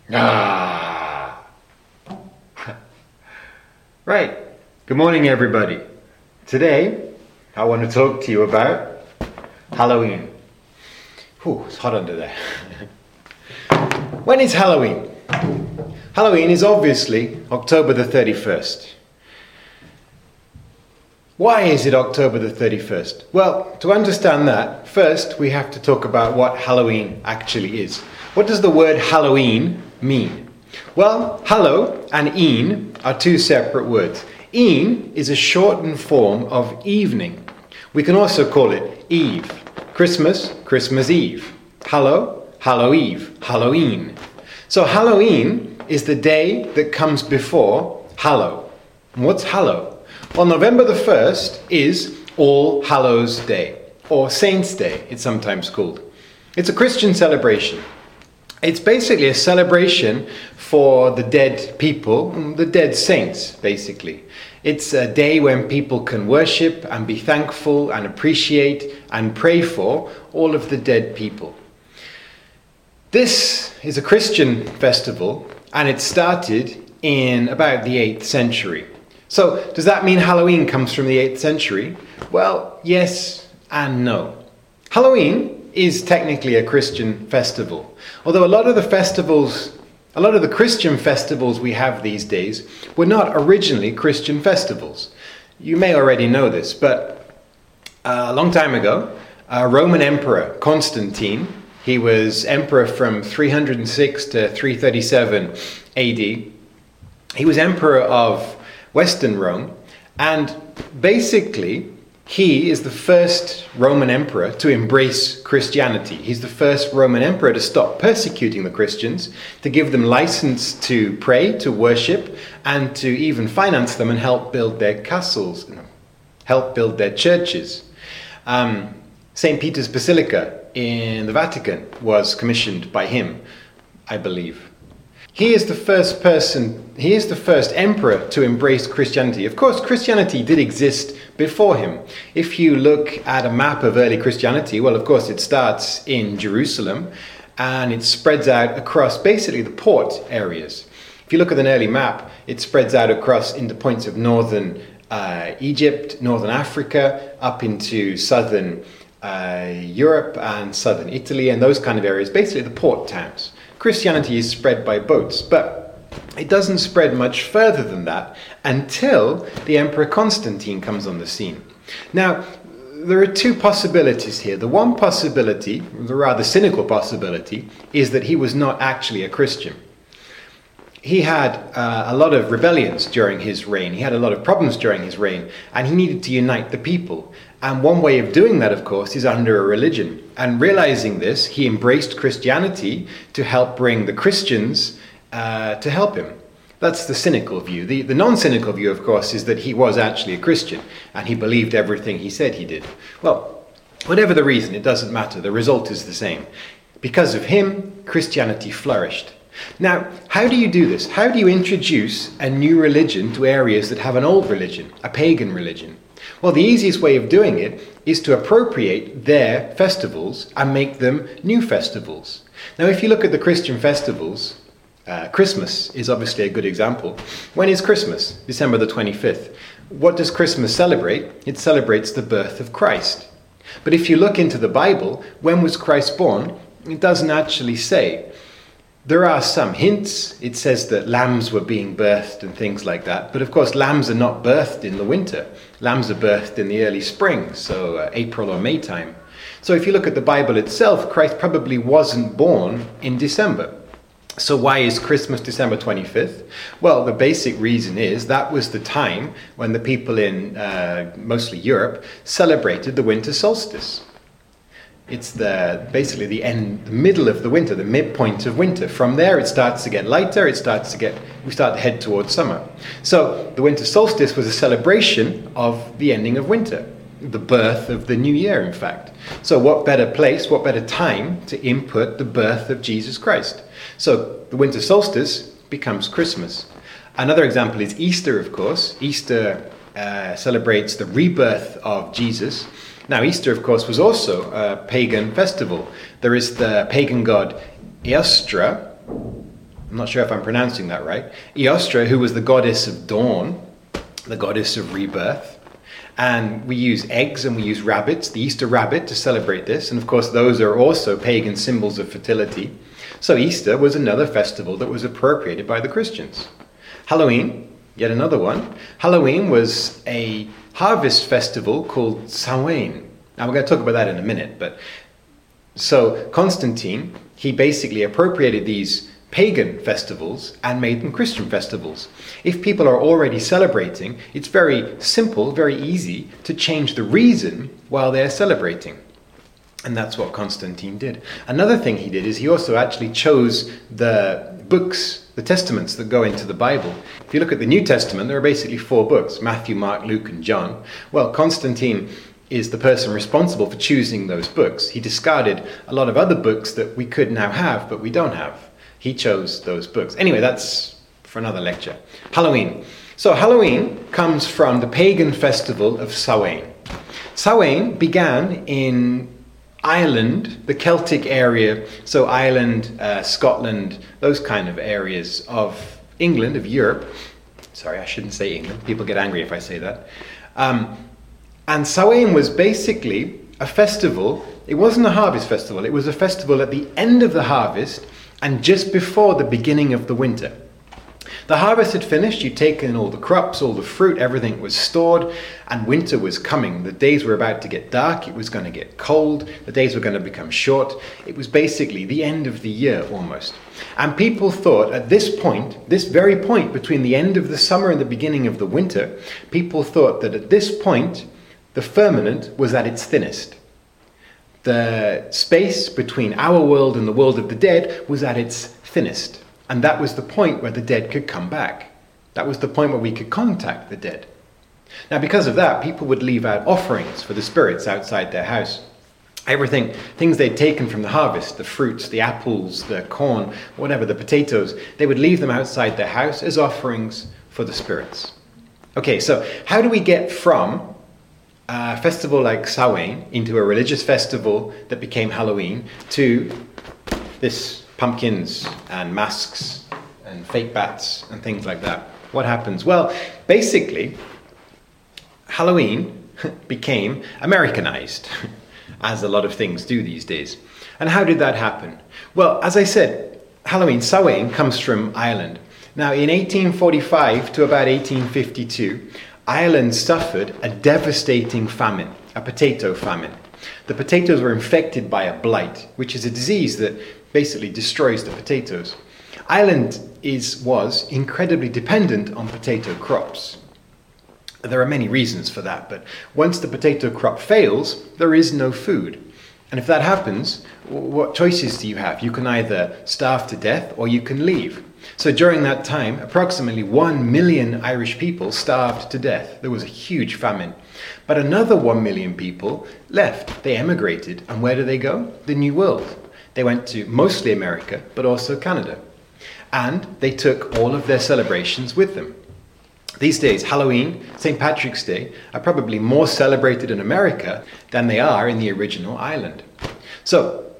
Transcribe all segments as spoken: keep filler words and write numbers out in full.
Ah. Right. Good morning, everybody. Today, I want to talk to you about Halloween. Whew, it's hot under there. When is Halloween? Halloween is obviously October the thirty-first. Why is it October the thirty-first? Well, to understand that, first we have to talk about what Halloween actually is. What does the word Halloween mean? Well, hallow and een are two separate words. Een is a shortened form of evening. We can also call it Eve. Christmas, Christmas Eve. Hallow, Hallow Eve, Halloween. So Halloween is the day that comes before Hallow. And what's Hallow? Well, November the first is All Hallows Day, or Saints' Day, it's sometimes called. It's a Christian celebration. It's basically a celebration for the dead people, the dead saints, basically. It's a day when people can worship and be thankful and appreciate and pray for all of the dead people. This is a Christian festival, and it started in about the eighth century. So, does that mean Halloween comes from the eighth century? Well, yes and no. Halloween is technically a Christian festival, although a lot of the festivals, a lot of the Christian festivals we have these days were not originally Christian festivals. You may already know this, but uh, a long time ago, a Roman Emperor, Constantine, he was emperor from three hundred six to three thirty-seven A D. He was emperor of Western Rome, and basically he is the first Roman emperor to embrace Christianity. He's the first Roman emperor to stop persecuting the Christians, to give them license to pray, to worship, and to even finance them and help build their castles, help build their churches. Um, Saint Peter's Basilica in the Vatican was commissioned by him, I believe. He is the first person, he is the first emperor to embrace Christianity. Of course, Christianity did exist before him. If you look at a map of early Christianity, well, of course, it starts in Jerusalem and it spreads out across basically the port areas. If you look at an early map, it spreads out across into points of northern uh, Egypt, northern Africa, up into southern uh, Europe and southern Italy and those kind of areas, basically the port towns. Christianity is spread by boats, but it doesn't spread much further than that until the Emperor Constantine comes on the scene. Now, there are two possibilities here. The one possibility, the rather cynical possibility, is that he was not actually a Christian. He had uh, a lot of rebellions during his reign. He had a lot of problems during his reign, and he needed to unite the people. And one way of doing that, of course, is under a religion. And realizing this, he embraced Christianity to help bring the Christians uh, to help him. That's the cynical view. The, the non-cynical view, of course, is that he was actually a Christian, and he believed everything he said he did. Well, whatever the reason, it doesn't matter. The result is the same. Because of him, Christianity flourished. Now, how do you do this? How do you introduce a new religion to areas that have an old religion, a pagan religion? Well, the easiest way of doing it is to appropriate their festivals and make them new festivals. Now, if you look at the Christian festivals, uh, Christmas is obviously a good example. When is Christmas? December the twenty-fifth. What does Christmas celebrate? It celebrates the birth of Christ. But if you look into the Bible, when was Christ born? It doesn't actually say. There are some hints. It says that lambs were being birthed and things like that. But of course, lambs are not birthed in the winter. Lambs are birthed in the early spring, so uh, April or May time. So if you look at the Bible itself, Christ probably wasn't born in December. So why is Christmas December twenty-fifth? Well, the basic reason is that was the time when the people in uh, mostly Europe celebrated the winter solstice. It's the basically the end, the middle of the winter, the midpoint of winter. From there, it starts to get lighter. It starts to get, we start to head towards summer. So the winter solstice was a celebration of the ending of winter, the birth of the new year, in fact. So what better place, what better time to input the birth of Jesus Christ? So the winter solstice becomes Christmas. Another example is Easter, of course. Easter uh, celebrates the rebirth of Jesus. Now, Easter, of course, was also a pagan festival. There is the pagan god Eostre, I'm not sure if I'm pronouncing that right. Eostre, who was the goddess of dawn, the goddess of rebirth. And we use eggs and we use rabbits, the Easter rabbit, to celebrate this. And of course, those are also pagan symbols of fertility. So Easter was another festival that was appropriated by the Christians. Halloween, yet another one. Halloween was a harvest festival called Samhain. Now we're going to talk about that in a minute. But so Constantine, he basically appropriated these pagan festivals and made them Christian festivals. If people are already celebrating, it's very simple, very easy to change the reason while they're celebrating. And that's what Constantine did. Another thing he did is he also actually chose the books, the testaments that go into the Bible. If you look at the New Testament, there are basically four books: Matthew, Mark, Luke, and John. Well, Constantine is the person responsible for choosing those books. He discarded a lot of other books that we could now have, but we don't have. He chose those books. Anyway, that's for another lecture. Halloween. So Halloween comes from the pagan festival of Samhain. Samhain began in Ireland, the Celtic area, so Ireland, uh, Scotland, those kind of areas of England, of Europe. Sorry, I shouldn't say England. People get angry if I say that. Um, and Samhain was basically a festival. It wasn't a harvest festival. It was a festival at the end of the harvest and just before the beginning of the winter. The harvest had finished, you'd taken all the crops, all the fruit, everything was stored, and winter was coming. The days were about to get dark, it was going to get cold, the days were going to become short. It was basically the end of the year almost. And people thought at this point, this very point between the end of the summer and the beginning of the winter, people thought that at this point, the firmament was at its thinnest. The space between our world and the world of the dead was at its thinnest. And that was the point where the dead could come back. That was the point where we could contact the dead. Now, because of that, people would leave out offerings for the spirits outside their house. Everything, things they'd taken from the harvest, the fruits, the apples, the corn, whatever, the potatoes, they would leave them outside their house as offerings for the spirits. Okay, so how do we get from a festival like Samhain into a religious festival that became Halloween to this pumpkins and masks and fake bats and things like that? What happens? Well, basically, Halloween became Americanized, as a lot of things do these days. And how did that happen? Well, as I said, Halloween, Samhain, comes from Ireland. Now, in eighteen forty-five to about eighteen fifty-two, Ireland suffered a devastating famine, a potato famine. The potatoes were infected by a blight, which is a disease that basically destroys the potatoes. Ireland is, was incredibly dependent on potato crops. There are many reasons for that, but once the potato crop fails, there is no food. And if that happens, what choices do you have? You can either starve to death or you can leave. So during that time, approximately one million Irish people starved to death. There was a huge famine. But another one million people left. They emigrated. And where did they go? The New World. They went to mostly America, but also Canada. And they took all of their celebrations with them. These days, Halloween, Saint Patrick's Day, are probably more celebrated in America than they are in the original Ireland. So,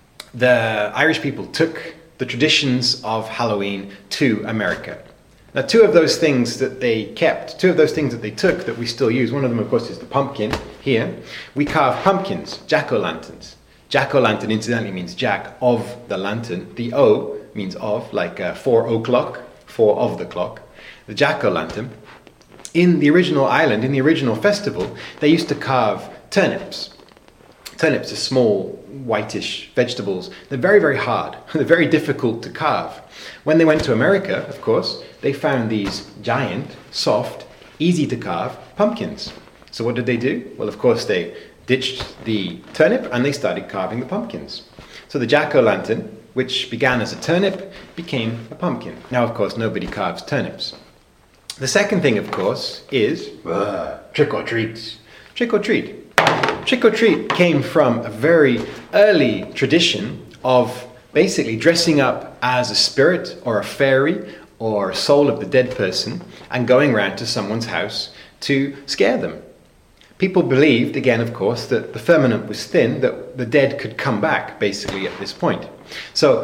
the Irish people took the traditions of Halloween to America. Now, two of those things that they kept, two of those things that they took that we still use, one of them, of course, is the pumpkin here. We carve pumpkins, jack-o'-lanterns. Jack-o'-lantern, incidentally, means Jack of the lantern. The O means of, like uh, four o'clock, four of the clock. The jack-o'-lantern. In the original island, in the original festival, they used to carve turnips. Turnips are small, whitish vegetables. They're very, very hard. They're very difficult to carve. When they went to America, of course, they found these giant, soft, easy to carve pumpkins. So what did they do? Well, of course, they ditched the turnip and they started carving the pumpkins. So the jack-o'-lantern, which began as a turnip, became a pumpkin. Now, of course, nobody carves turnips. The second thing, of course, is uh, trick-or-treats. Trick-or-treat. Trick-or-treat came from a very early tradition of basically dressing up as a spirit or a fairy or a soul of the dead person and going round to someone's house to scare them. People believed, again, of course, that the firmament was thin, that the dead could come back, basically, at this point. So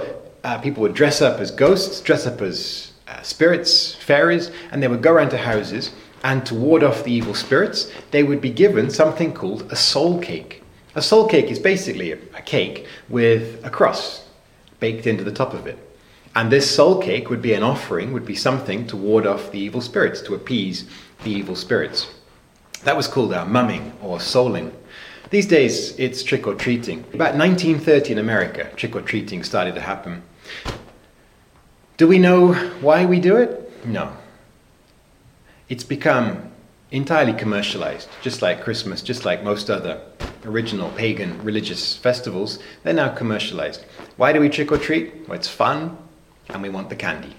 uh, people would dress up as ghosts, dress up as uh, spirits, fairies, and they would go around to houses, and to ward off the evil spirits, they would be given something called a soul cake. A soul cake is basically a, a cake with a cross baked into the top of it. And this soul cake would be an offering, would be something to ward off the evil spirits, to appease the evil spirits. That was called uh, mumming or souling. These days, it's trick-or-treating. About nineteen thirty in America, trick-or-treating started to happen. Do we know why we do it? No. It's become entirely commercialized, just like Christmas, just like most other original pagan religious festivals. They're now commercialized. Why do we trick-or-treat? Well, it's fun, and we want the candy.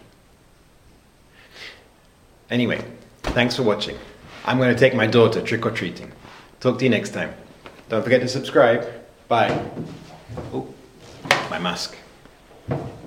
Anyway, thanks for watching. I'm going to take my daughter trick-or-treating. Talk to you next time. Don't forget to subscribe. Bye. Oh, my mask.